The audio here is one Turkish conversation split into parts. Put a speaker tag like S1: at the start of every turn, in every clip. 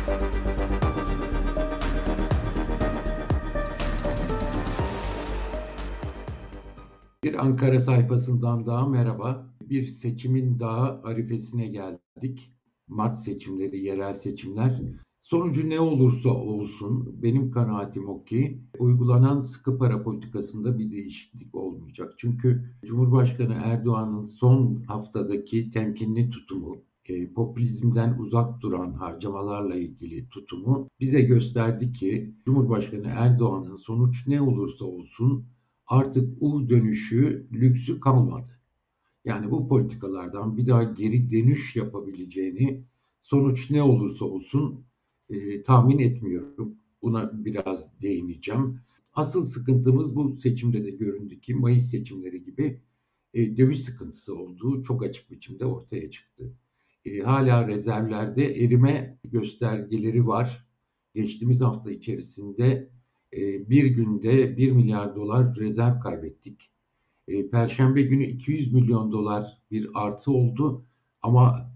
S1: Bir Ankara sayfasından daha merhaba. Bir seçimin daha arifesine geldik. Mart seçimleri, yerel seçimler. Sonucu ne olursa olsun benim kanaatim o ki uygulanan sıkı para politikasında bir değişiklik olmayacak. Çünkü Cumhurbaşkanı Erdoğan'ın son haftadaki temkinli tutumu, popülizmden uzak duran harcamalarla ilgili tutumu bize gösterdi ki Cumhurbaşkanı Erdoğan'ın sonuç ne olursa olsun artık U dönüşü lüksü kalmadı. Yani bu politikalardan bir daha geri dönüş yapabileceğini sonuç ne olursa olsun tahmin etmiyorum. Buna biraz değineceğim. Asıl sıkıntımız bu seçimde de göründü ki Mayıs seçimleri gibi döviz sıkıntısı olduğu çok açık biçimde ortaya çıktı. Hala rezervlerde erime göstergeleri var. Geçtiğimiz hafta içerisinde bir günde 1 milyar dolar rezerv kaybettik. Perşembe günü 200 milyon dolar bir artı oldu ama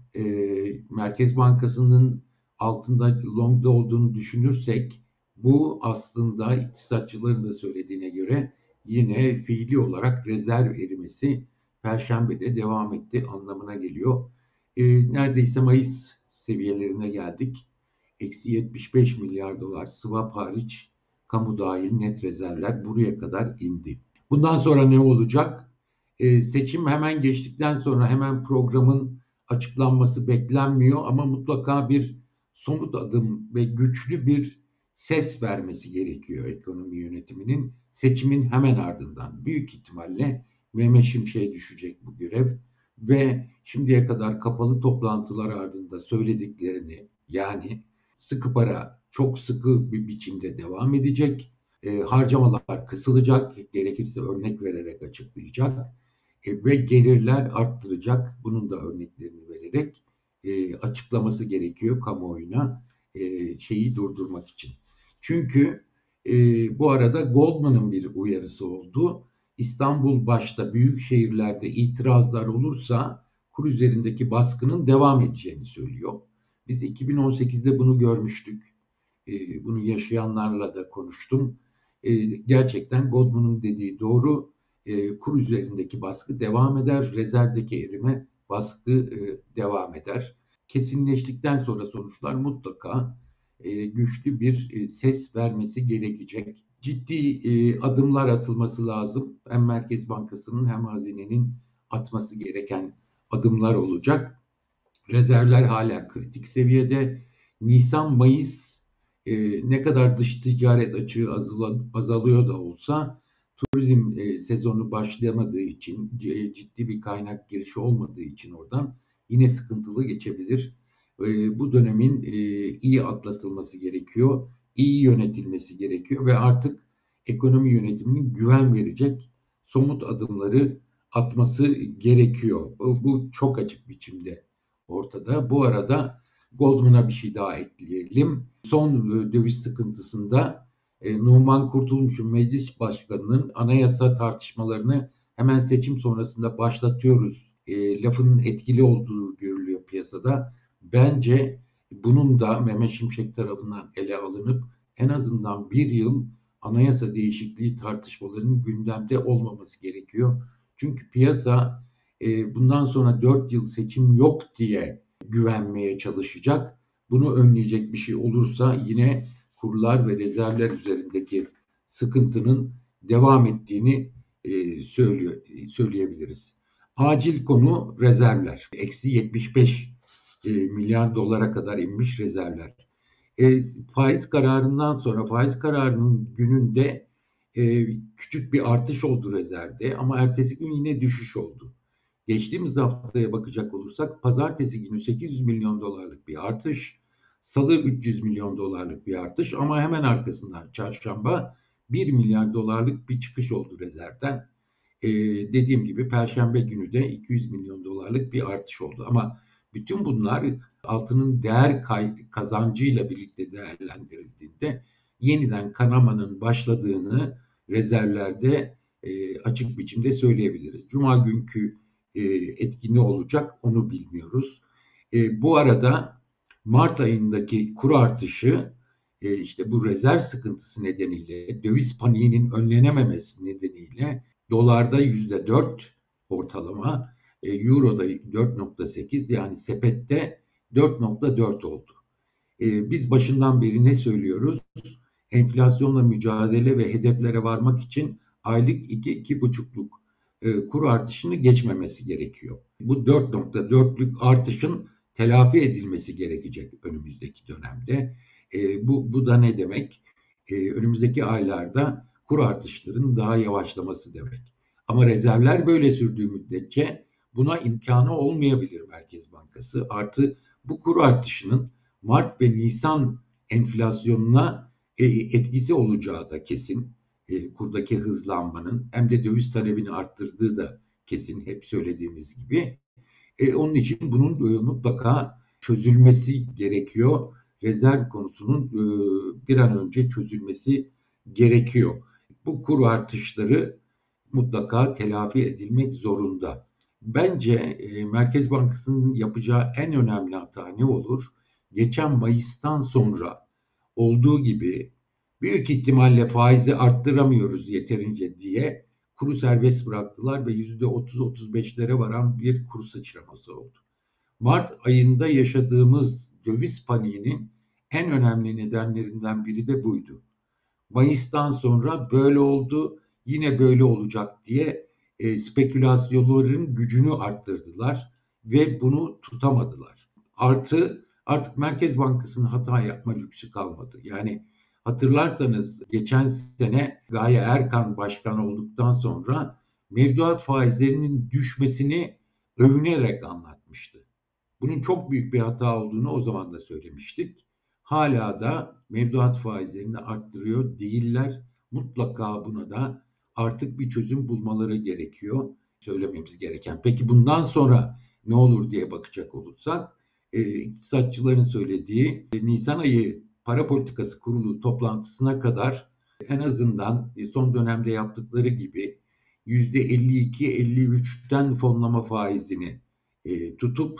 S1: Merkez Bankası'nın altında longda olduğunu düşünürsek bu aslında iktisatçıların da söylediğine göre yine fiili olarak rezerv erimesi Perşembe'de devam etti anlamına geliyor. Neredeyse Mayıs seviyelerine geldik. Eksi 75 milyar dolar swap hariç kamu dahil net rezervler buraya kadar indi. Bundan sonra ne olacak? Seçim hemen geçtikten sonra hemen programın açıklanması beklenmiyor ama mutlaka bir somut adım ve güçlü bir ses vermesi gerekiyor ekonomi yönetiminin seçimin hemen ardından. Büyük ihtimalle Mehmet Şimşek'e düşecek bu görev ve şimdiye kadar kapalı toplantılar ardında söylediklerini yani sıkı para çok sıkı bir biçimde devam edecek. Harcamalar kısılacak, gerekirse örnek vererek açıklayacak ve gelirler arttıracak. Bunun da örneklerini vererek açıklaması gerekiyor kamuoyuna şeyi durdurmak için. Çünkü bu arada Goldman'ın bir uyarısı oldu. İstanbul başta büyük şehirlerde itirazlar olursa kur üzerindeki baskının devam edeceğini söylüyor. Biz 2018'de bunu görmüştük. Bunu yaşayanlarla da konuştum. Gerçekten Goldman'ın dediği doğru. Kur üzerindeki baskı devam eder. Rezervdeki erime baskı devam eder. Kesinleştikten sonra sonuçlar mutlaka güçlü bir ses vermesi gerekecek. Ciddi adımlar atılması lazım. Hem Merkez Bankası'nın hem hazinenin atması gereken adımlar olacak. Rezervler hala kritik seviyede. Nisan-Mayıs ne kadar dış ticaret açığı azalıyor da olsa turizm sezonu başlamadığı için ciddi bir kaynak girişi olmadığı için oradan yine sıkıntılı geçebilir. Bu dönemin iyi atlatılması gerekiyor, iyi yönetilmesi gerekiyor ve artık ekonomi yönetiminin güven verecek somut adımları atması gerekiyor. Bu çok açık biçimde ortada. Bu arada Goldman'a bir şey daha ekleyelim. Son döviz sıkıntısında Numan Kurtulmuş'un meclis başkanının anayasa tartışmalarını hemen seçim sonrasında başlatıyoruz lafının etkili olduğu görülüyor piyasada. Bence bunun da Mehmet Şimşek tarafından ele alınıp en azından bir yıl anayasa değişikliği tartışmalarının gündemde olmaması gerekiyor. Çünkü piyasa bundan sonra 4 yıl seçim yok diye güvenmeye çalışacak. Bunu önleyecek bir şey olursa yine kurlar ve rezervler üzerindeki sıkıntının devam ettiğini söyleyebiliriz. Acil konu rezervler. Eksi 75 milyar dolara kadar inmiş rezervler. Faiz kararından sonra faiz kararının gününde küçük bir artış oldu rezervde ama ertesi gün yine düşüş oldu. Geçtiğimiz haftaya bakacak olursak pazartesi günü 800 milyon dolarlık bir artış, salı 300 milyon dolarlık bir artış ama hemen arkasından çarşamba 1 milyar dolarlık bir çıkış oldu rezervden. Dediğim gibi perşembe günü de 200 milyon dolarlık bir artış oldu ama bütün bunlar altının değer kazancıyla birlikte değerlendirildiğinde yeniden kanamanın başladığını rezervlerde açık biçimde söyleyebiliriz. Cuma günkü etki ne olacak onu bilmiyoruz. Bu arada Mart ayındaki kur artışı işte bu rezerv sıkıntısı nedeniyle, döviz paniğinin önlenememesi nedeniyle dolarda %4 ortalama, Euro'da 4,8, yani sepette 4,4 oldu. Biz başından beri ne söylüyoruz? Enflasyonla mücadele ve hedeflere varmak için aylık 2-2,5'luk kur artışını geçmemesi gerekiyor. Bu 4,4'lük artışın telafi edilmesi gerekecek önümüzdeki dönemde. Bu da ne demek? Önümüzdeki aylarda kur artışlarının daha yavaşlaması demek. Ama rezervler böyle sürdüğü müddetçe buna imkanı olmayabilir Merkez Bankası. Artı bu kur artışının Mart ve Nisan enflasyonuna etkisi olacağı da kesin. Kurdaki hızlanmanın hem de döviz talebini arttırdığı da kesin, hep söylediğimiz gibi. Onun için bunun mutlaka çözülmesi gerekiyor. Rezerv konusunun bir an önce çözülmesi gerekiyor. Bu kur artışları mutlaka telafi edilmek zorunda. Bence Merkez Bankası'nın yapacağı en önemli hata ne olur? Geçen Mayıs'tan sonra olduğu gibi büyük ihtimalle faizi arttıramıyoruz yeterince diye kuru serbest bıraktılar ve %30-35'lere varan bir kur sıçraması oldu. Mart ayında yaşadığımız döviz paniğinin en önemli nedenlerinden biri de buydu. Mayıs'tan sonra böyle oldu, yine böyle olacak diye spekülasyonların gücünü arttırdılar ve bunu tutamadılar. Artık Merkez Bankası'nın hata yapma lüksü kalmadı. Yani hatırlarsanız geçen sene Gaye Erkan başkan olduktan sonra mevduat faizlerinin düşmesini övünerek anlatmıştı. Bunun çok büyük bir hata olduğunu o zaman da söylemiştik. Hala da mevduat faizlerini arttırıyor değiller. Mutlaka buna da artık bir çözüm bulmaları gerekiyor. Söylememiz gereken. Peki bundan sonra ne olur diye bakacak olursak, iktisatçıların söylediği Nisan ayı para politikası kurulu toplantısına kadar en azından son dönemde yaptıkları gibi %52-53'ten fonlama faizini tutup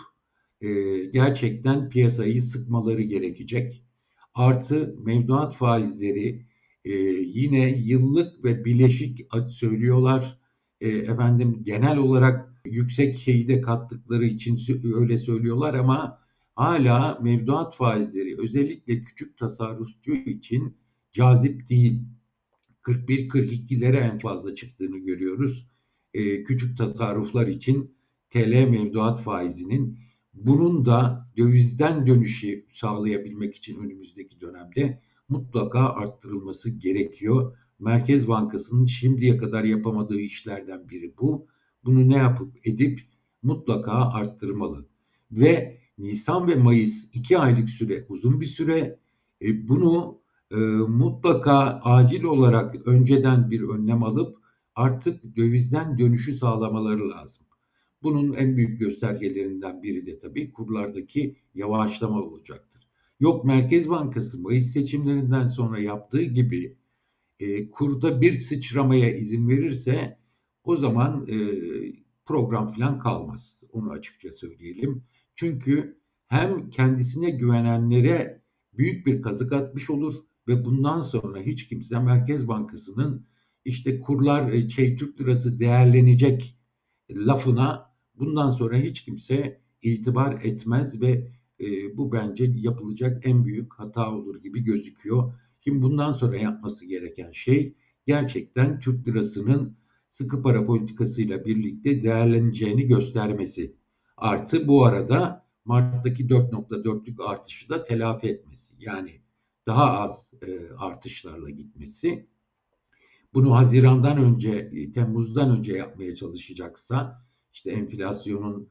S1: gerçekten piyasayı sıkmaları gerekecek. Artı mevduat faizleri yine yıllık ve bileşik söylüyorlar. Efendim genel olarak yüksek şeyi de kattıkları için öyle söylüyorlar ama hala mevduat faizleri özellikle küçük tasarrufçu için cazip değil. 41-42'lere en fazla çıktığını görüyoruz. Küçük tasarruflar için TL mevduat faizinin, bunun da dövizden dönüşü sağlayabilmek için önümüzdeki dönemde mutlaka arttırılması gerekiyor. Merkez Bankası'nın şimdiye kadar yapamadığı işlerden biri bu. Bunu ne yapıp edip mutlaka arttırmalı. Ve Nisan ve Mayıs 2 aylık süre uzun bir süre. Bunu mutlaka acil olarak önceden bir önlem alıp artık dövizden dönüşü sağlamaları lazım. Bunun en büyük göstergelerinden biri de tabii kurlardaki yavaşlama olacaktır. Yok, Merkez Bankası Mayıs seçimlerinden sonra yaptığı gibi kurda bir sıçramaya izin verirse o zaman program falan kalmaz. Onu açıkça söyleyelim. Çünkü hem kendisine güvenenlere büyük bir kazık atmış olur ve bundan sonra hiç kimse Merkez Bankası'nın işte kurlar Türk lirası değerlenecek lafına bundan sonra hiç kimse itibar etmez ve bu bence yapılacak en büyük hata olur gibi gözüküyor. Şimdi bundan sonra yapması gereken şey gerçekten Türk lirasının sıkı para politikasıyla birlikte değerleneceğini göstermesi. Artı bu arada Mart'taki 4,4'lük artışı da telafi etmesi. Yani daha az artışlarla gitmesi. Bunu Haziran'dan önce, Temmuz'dan önce yapmaya çalışacaksa, işte enflasyonun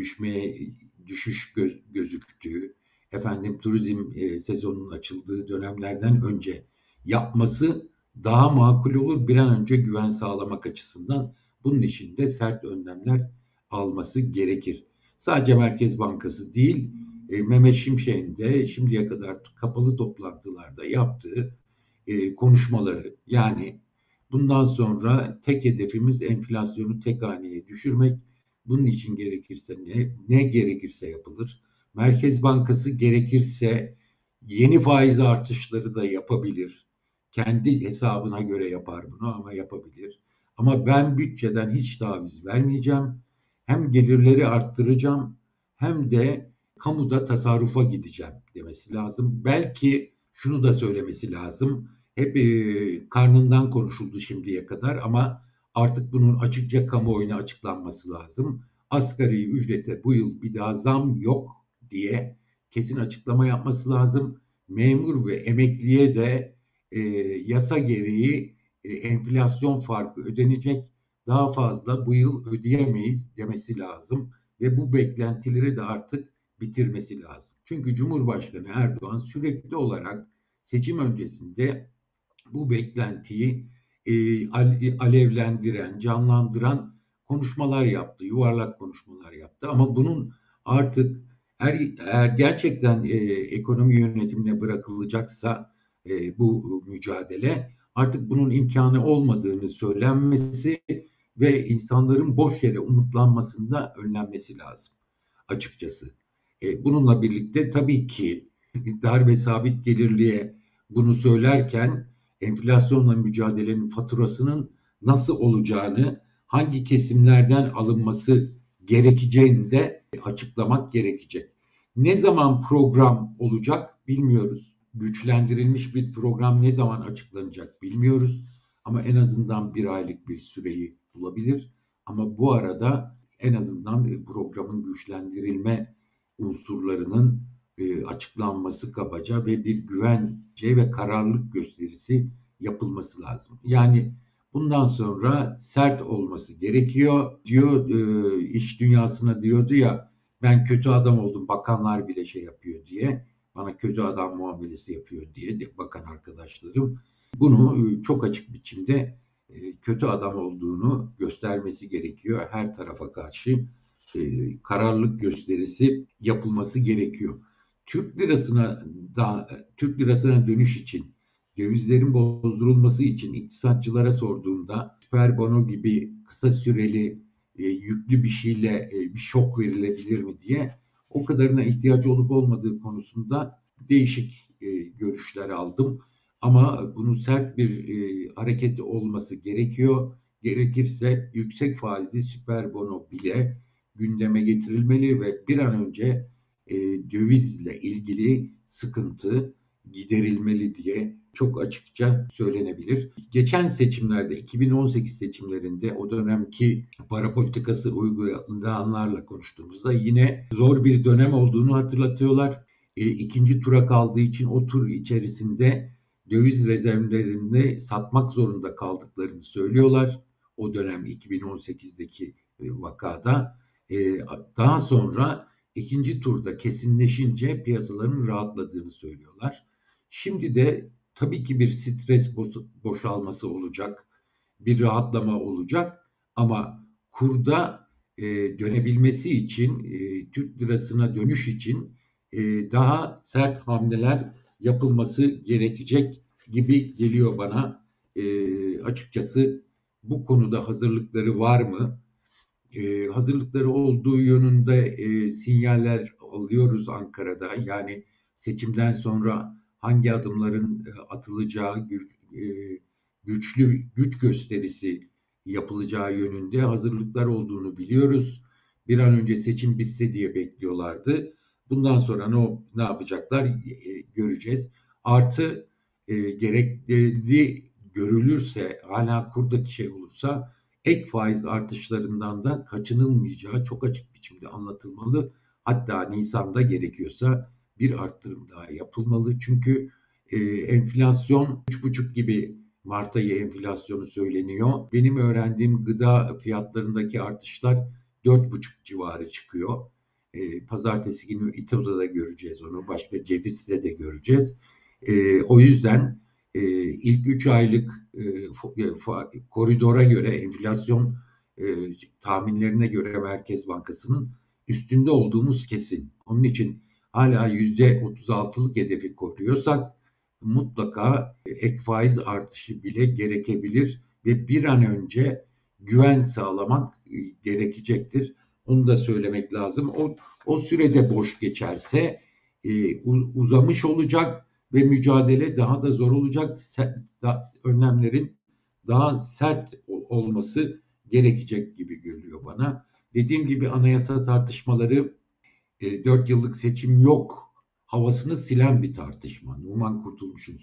S1: düşüş gözüktüğü, efendim turizm sezonunun açıldığı dönemlerden önce yapması daha makul olur. Bir an önce güven sağlamak açısından bunun için de sert önlemler alması gerekir. Sadece Merkez Bankası değil, Mehmet Şimşek'in de şimdiye kadar kapalı toplantılarda yaptığı konuşmaları, yani bundan sonra tek hedefimiz enflasyonu tek haneye düşürmek. Bunun için gerekirse ne gerekirse yapılır. Merkez Bankası gerekirse yeni faiz artışları da yapabilir. Kendi hesabına göre yapar bunu ama yapabilir. Ama ben bütçeden hiç taviz vermeyeceğim. Hem gelirleri arttıracağım hem de kamuda tasarrufa gideceğim demesi lazım. Belki şunu da söylemesi lazım. Hep karnından konuşuldu şimdiye kadar ama artık bunun açıkça kamuoyuna açıklanması lazım. Asgari ücrete bu yıl bir daha zam yok diye kesin açıklama yapması lazım. Memur ve emekliye de yasa gereği enflasyon farkı ödenecek. Daha fazla bu yıl ödeyemeyiz demesi lazım ve bu beklentileri de artık bitirmesi lazım. Çünkü Cumhurbaşkanı Erdoğan sürekli olarak seçim öncesinde bu beklentiyi alevlendiren, canlandıran konuşmalar yaptı, yuvarlak konuşmalar yaptı. Ama bunun artık eğer gerçekten ekonomi yönetimine bırakılacaksa bu mücadele artık bunun imkanı olmadığını söylenmesi ve insanların boş yere umutlanmasında önlenmesi lazım açıkçası. Bununla birlikte tabii ki dar ve sabit gelirliye bunu söylerken enflasyonla mücadelenin faturasının nasıl olacağını, hangi kesimlerden alınması gerekeceğini de açıklamak gerekecek. Ne zaman program olacak bilmiyoruz. Güçlendirilmiş bir program ne zaman açıklanacak bilmiyoruz. Ama en azından bir aylık bir süreyi bulabilir. Ama bu arada en azından programın güçlendirilme unsurlarının açıklanması kabaca ve bir güvence ve kararlılık gösterisi yapılması lazım. Yani bundan sonra sert olması gerekiyor diyor, iş dünyasına diyordu ya, ben kötü adam oldum, bakanlar bile şey yapıyor diye, bana kötü adam muamelesi yapıyor diye bakan arkadaşlarım. Bunu çok açık biçimde kötü adam olduğunu göstermesi gerekiyor. Her tarafa karşı kararlılık gösterisi yapılması gerekiyor. Türk lirasına Türk lirasına dönüş için, dövizlerin bozdurulması için iktisatçılara sorduğumda süper bono gibi kısa süreli yüklü bir şeyle bir şok verilebilir mi diye, o kadarına ihtiyacı olup olmadığı konusunda değişik görüşler aldım. Ama bunun sert bir hareket olması gerekiyor. Gerekirse yüksek faizli süper bono bile gündeme getirilmeli ve bir an önce dövizle ilgili sıkıntı giderilmeli diye çok açıkça söylenebilir. Geçen seçimlerde, 2018 seçimlerinde o dönemki para politikası uygulayanlarla konuştuğumuzda yine zor bir dönem olduğunu hatırlatıyorlar. İkinci tura kaldığı için o tur içerisinde döviz rezervlerini satmak zorunda kaldıklarını söylüyorlar. O dönem 2018'deki vakada. Daha sonra ikinci turda kesinleşince piyasaların rahatladığını söylüyorlar. Şimdi de tabii ki bir stres boşalması olacak, bir rahatlama olacak ama kurda dönebilmesi için, Türk lirasına dönüş için daha sert hamleler yapılması gerekecek gibi geliyor bana. Açıkçası bu konuda hazırlıkları var mı? Hazırlıkları olduğu yönünde sinyaller alıyoruz Ankara'da. Yani seçimden sonra hangi adımların atılacağı, güçlü güç gösterisi yapılacağı yönünde hazırlıklar olduğunu biliyoruz. Bir an önce seçim bitse diye bekliyorlardı. Bundan sonra ne yapacaklar göreceğiz. Artı gerekli görülürse, hala kurdaki şey olursa, ek faiz artışlarından da kaçınılmayacağı çok açık biçimde anlatılmalı. Hatta Nisan'da gerekiyorsa bir arttırım daha yapılmalı. Çünkü enflasyon 3,5 gibi, Mart ayı enflasyonu söyleniyor. Benim öğrendiğim gıda fiyatlarındaki artışlar 4,5 civarı çıkıyor. Pazartesi günü İTO'da da göreceğiz onu. Başka Ceviz'de de göreceğiz. O yüzden ilk 3 aylık koridora göre, enflasyon tahminlerine göre Merkez Bankası'nın üstünde olduğumuz kesin. Onun için hala %36'lık hedefi koruyorsak mutlaka ek faiz artışı bile gerekebilir ve bir an önce güven sağlamak gerekecektir. Onu da söylemek lazım. O sürede boş geçerse uzamış olacak ve mücadele daha da zor olacak. Önlemlerin daha sert olması gerekecek gibi görülüyor bana. Dediğim gibi anayasa tartışmaları 4 yıllık seçim yok havasını silen bir tartışma. Numan Kurtulmuş'un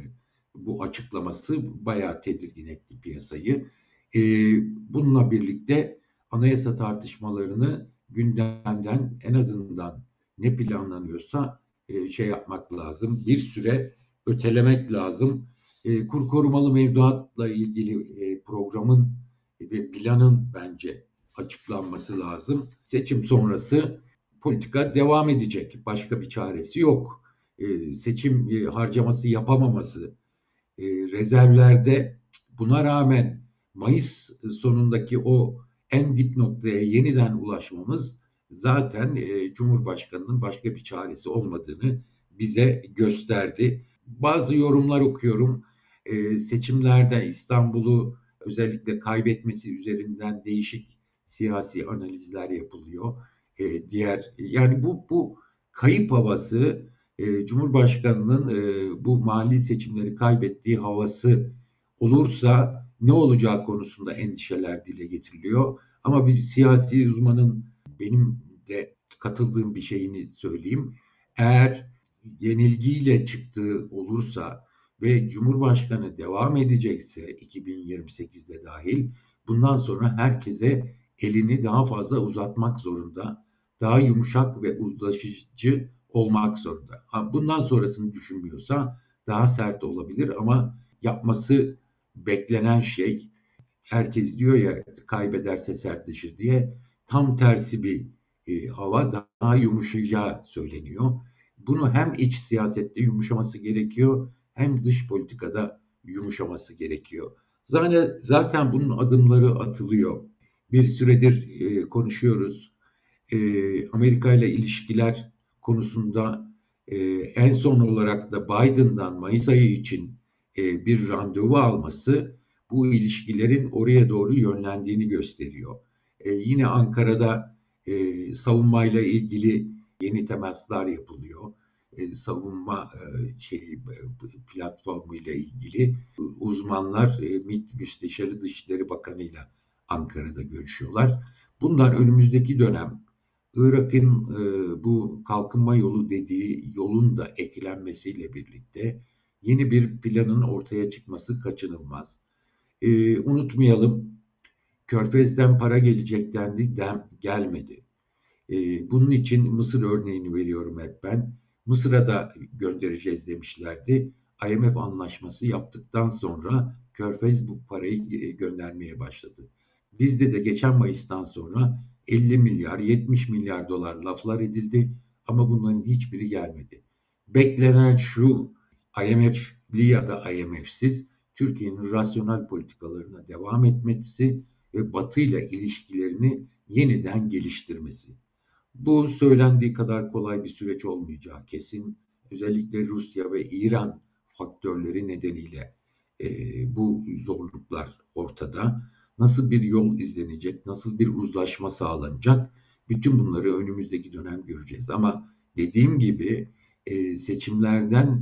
S1: bu açıklaması bayağı tedirgin etti piyasayı. E, Bununla birlikte anayasa tartışmalarını gündemden en azından ne planlanıyorsa şey yapmak lazım. Bir süre ötelemek lazım. Kur korumalı mevduatla ilgili programın ve planın bence açıklanması lazım. Seçim sonrası politika devam edecek. Başka bir çaresi yok. Seçim harcaması yapamaması, rezervlerde buna rağmen Mayıs sonundaki o en dip noktaya yeniden ulaşmamız zaten Cumhurbaşkanı'nın başka bir çaresi olmadığını bize gösterdi. Bazı yorumlar okuyorum. Seçimlerde İstanbul'u özellikle kaybetmesi üzerinden değişik siyasi analizler yapılıyor. Diğer yani bu kayıp havası Cumhurbaşkanı'nın bu mali seçimleri kaybettiği havası olursa ne olacağı konusunda endişeler dile getiriliyor. Ama bir siyasi uzmanın benim de katıldığım bir şeyini söyleyeyim. Eğer yenilgiyle çıktığı olursa ve Cumhurbaşkanı devam edecekse 2028'de dahil bundan sonra herkese elini daha fazla uzatmak zorunda. Daha yumuşak ve uzlaşıcı olmak zorunda. Bundan sonrasını düşünmüyorsa daha sert olabilir ama yapması beklenen şey herkes diyor ya kaybederse sertleşir diye tam tersi bir hava daha yumuşayacağı söyleniyor. Bunu hem iç siyasette yumuşaması gerekiyor hem dış politikada yumuşaması gerekiyor. Zaten bunun adımları atılıyor. Bir süredir konuşuyoruz. Amerika ile ilişkiler konusunda en son olarak da Biden'dan Mayıs ayı için bir randevu alması bu ilişkilerin oraya doğru yönlendiğini gösteriyor. Yine Ankara'da savunmayla ilgili yeni temaslar yapılıyor. Savunma platformu ile ilgili uzmanlar MİT Müsteşarı Dışişleri Bakanı ile Ankara'da görüşüyorlar. Bunlar önümüzdeki dönem Irak'ın bu kalkınma yolu dediği yolun da eklenmesiyle birlikte yeni bir planın ortaya çıkması kaçınılmaz. Unutmayalım, Körfez'den para gelecek dendi, gelmedi. Bunun için Mısır örneğini veriyorum hep ben. Mısır'a da göndereceğiz demişlerdi. IMF anlaşması yaptıktan sonra Körfez bu parayı göndermeye başladı. Bizde de geçen Mayıs'tan sonra 50 milyar, 70 milyar dolar laflar edildi ama bunların hiçbiri gelmedi. Beklenen şu, IMF'li ya da IMF'siz Türkiye'nin rasyonel politikalarına devam etmesi ve Batı ile ilişkilerini yeniden geliştirmesi. Bu söylendiği kadar kolay bir süreç olmayacağı kesin. Özellikle Rusya ve İran faktörleri nedeniyle bu zorluklar ortada. Nasıl bir yol izlenecek, nasıl bir uzlaşma sağlanacak? Bütün bunları önümüzdeki dönem göreceğiz. Ama dediğim gibi seçimlerden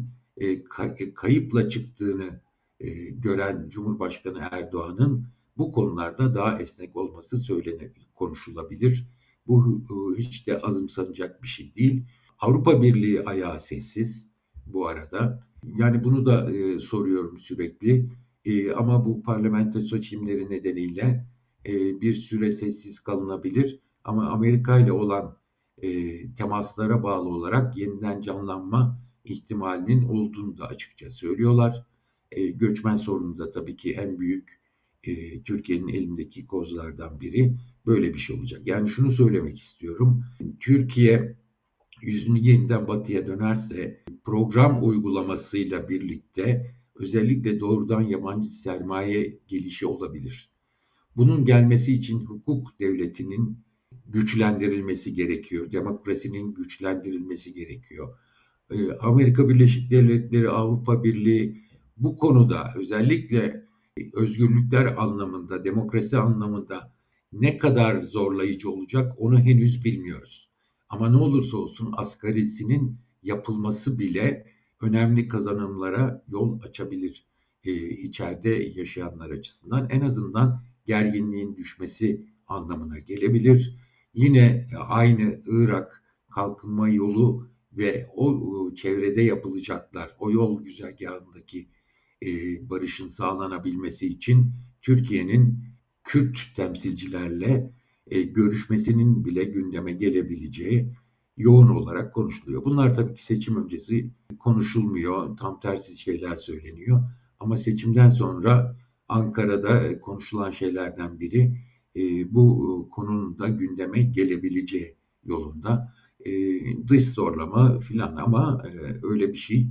S1: kayıpla çıktığını gören Cumhurbaşkanı Erdoğan'ın bu konularda daha esnek olması konuşulabilir. Bu hiç de azımsanacak bir şey değil. Avrupa Birliği ayağı sessiz bu arada. Yani bunu da soruyorum sürekli. Ama bu parlamento seçimleri nedeniyle bir süre sessiz kalınabilir. Ama Amerika ile olan temaslara bağlı olarak yeniden canlanma ihtimalinin olduğunu da açıkça söylüyorlar. Göçmen sorunu da tabii ki en büyük Türkiye'nin elindeki kozlardan biri. Böyle bir şey olacak. Yani şunu söylemek istiyorum. Türkiye yüzünü yeniden batıya dönerse program uygulamasıyla birlikte özellikle doğrudan yabancı sermaye gelişi olabilir. Bunun gelmesi için hukuk devletinin güçlendirilmesi gerekiyor. Demokrasinin güçlendirilmesi gerekiyor. Amerika Birleşik Devletleri, Avrupa Birliği bu konuda özellikle özgürlükler anlamında, demokrasi anlamında ne kadar zorlayıcı olacak onu henüz bilmiyoruz. Ama ne olursa olsun asgarisinin yapılması bile önemli kazanımlara yol açabilir içeride yaşayanlar açısından. En azından gerginliğin düşmesi anlamına gelebilir. Yine aynı Irak kalkınma yolu ve o çevrede yapılacaklar, o yol güzergahındaki barışın sağlanabilmesi için Türkiye'nin Kürt temsilcilerle görüşmesinin bile gündeme gelebileceği yoğun olarak konuşuluyor. Bunlar tabii ki seçim öncesi konuşulmuyor, tam tersi şeyler söyleniyor. Ama seçimden sonra Ankara'da konuşulan şeylerden biri bu konunun da gündeme gelebileceği yolunda. Dış zorlama filan ama öyle bir şey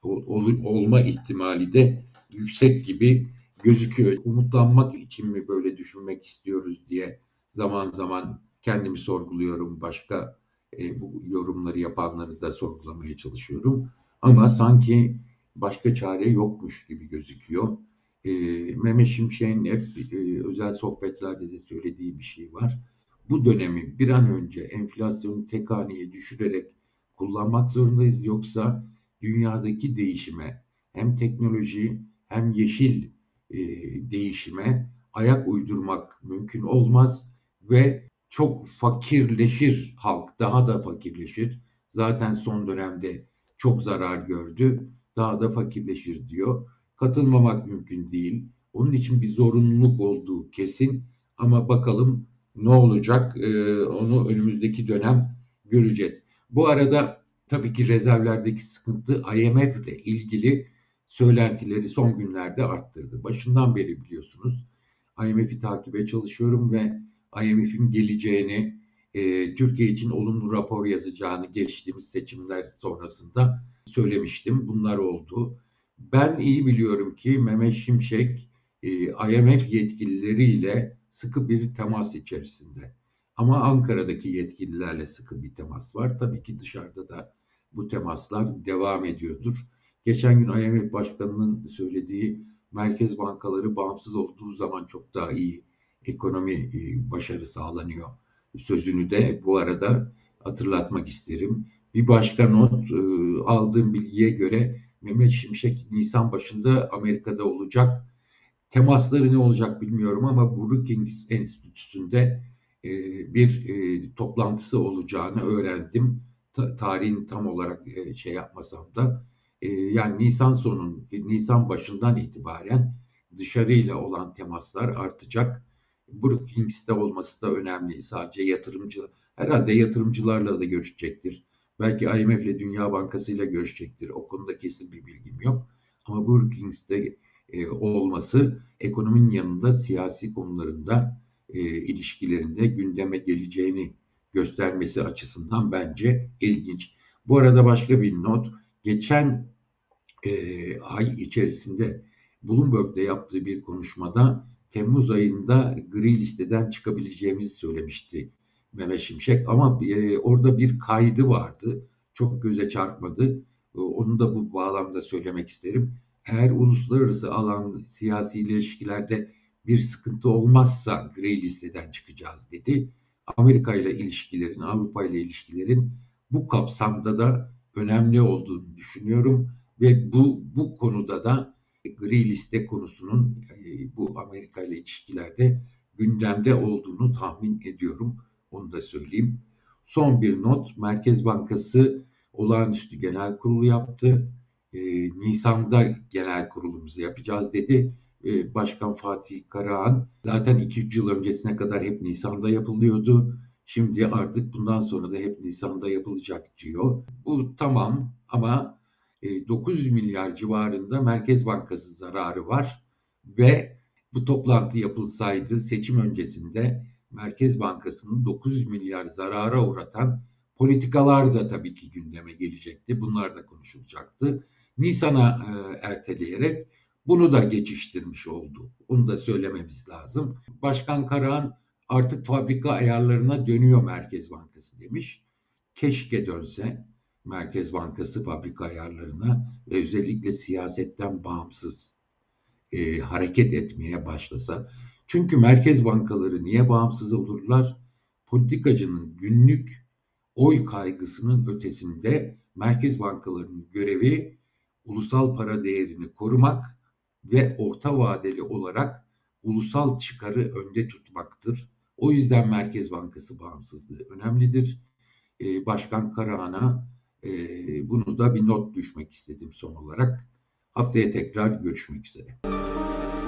S1: olma ihtimali de yüksek gibi gözüküyor. Umutlanmak için mi böyle düşünmek istiyoruz diye zaman zaman kendimi sorguluyorum. Başka bu yorumları yapanları da sorgulamaya çalışıyorum. Ama sanki başka çare yokmuş gibi gözüküyor. Mehmet Şimşek'in hep özel sohbetlerde de söylediği bir şey var. Bu dönemi bir an önce enflasyonu tek haneye düşürerek kullanmak zorundayız. Yoksa dünyadaki değişime hem teknoloji hem yeşil e, değişime ayak uydurmak mümkün olmaz ve çok fakirleşir halk, daha da fakirleşir. Zaten son dönemde çok zarar gördü, daha da fakirleşir diyor. Katılmamak mümkün değil. Onun için bir zorunluluk olduğu kesin ama bakalım ne olacak onu önümüzdeki dönem göreceğiz. Bu arada tabii ki rezervlerdeki sıkıntı IMF ile ilgili söylentileri son günlerde arttırdı. Başından beri biliyorsunuz IMF'i takibe çalışıyorum ve IMF'in geleceğini, Türkiye için olumlu rapor yazacağını geçtiğimiz seçimler sonrasında söylemiştim. Bunlar oldu. Ben iyi biliyorum ki Mehmet Şimşek IMF yetkilileriyle sıkı bir temas içerisinde. Ama Ankara'daki yetkililerle sıkı bir temas var. Tabii ki dışarıda da bu temaslar devam ediyordur. Geçen gün IMF Başkanı'nın söylediği merkez bankaları bağımsız olduğu zaman çok daha iyi ekonomi başarı sağlanıyor sözünü de bu arada hatırlatmak isterim. Bir başka not aldığım bilgiye göre Mehmet Şimşek Nisan başında Amerika'da olacak. Temasları ne olacak bilmiyorum ama Brookings Enstitüsü'nde bir toplantısı olacağını öğrendim. Tarihin tam olarak şey yapmasam da yani Nisan başından itibaren dışarıyla olan temaslar artacak. Brookings'te olması da önemli. Sadece herhalde yatırımcılarla da görüşecektir. Belki IMF ile Dünya Bankası ile görüşecektir. O konuda kesin bir bilgim yok. Ama Brookings'te olması ekonominin yanında siyasi konularında ilişkilerinde gündeme geleceğini göstermesi açısından bence ilginç. Bu arada başka bir not. Geçen ay içerisinde Bloomberg'de yaptığı bir konuşmada Temmuz ayında gri listeden çıkabileceğimizi söylemişti Mehmet Şimşek. Ama orada bir kaydı vardı. Çok göze çarpmadı. Onu da bu bağlamda söylemek isterim. Eğer uluslararası alan siyasi ilişkilerde bir sıkıntı olmazsa gri listeden çıkacağız dedi. Amerika ile ilişkilerin, Avrupa ile ilişkilerin bu kapsamda da önemli olduğunu düşünüyorum ve bu konuda da gri liste konusunun bu Amerika ile ilişkilerde gündemde olduğunu tahmin ediyorum. Onu da söyleyeyim. Son bir not, Merkez Bankası olağanüstü genel kurulu yaptı. Nisan'da genel kurulumuzu yapacağız dedi. Başkan Fatih Karahan zaten 2-3 yıl öncesine kadar hep Nisan'da yapılıyordu. Şimdi artık bundan sonra da hep Nisan'da yapılacak diyor. Bu tamam ama 900 milyar civarında Merkez Bankası zararı var ve bu toplantı yapılsaydı seçim öncesinde Merkez Bankası'nın 900 milyar zarara uğratan politikalar da tabii ki gündeme gelecekti. Bunlar da konuşulacaktı. Nisan'a erteleyerek bunu da geçiştirmiş oldu. Onu da söylememiz lazım. Başkan Karahan artık fabrika ayarlarına dönüyor Merkez Bankası demiş. Keşke dönse Merkez Bankası fabrika ayarlarına ve özellikle siyasetten bağımsız hareket etmeye başlasa. Çünkü merkez bankaları niye bağımsız olurlar? Politikacının günlük oy kaygısının ötesinde merkez bankalarının görevi ulusal para değerini korumak ve orta vadeli olarak ulusal çıkarı önde tutmaktır. O yüzden Merkez Bankası bağımsızlığı önemlidir. Başkan Karahan'a bunu da bir not düşmek istedim son olarak. Haftaya tekrar görüşmek üzere.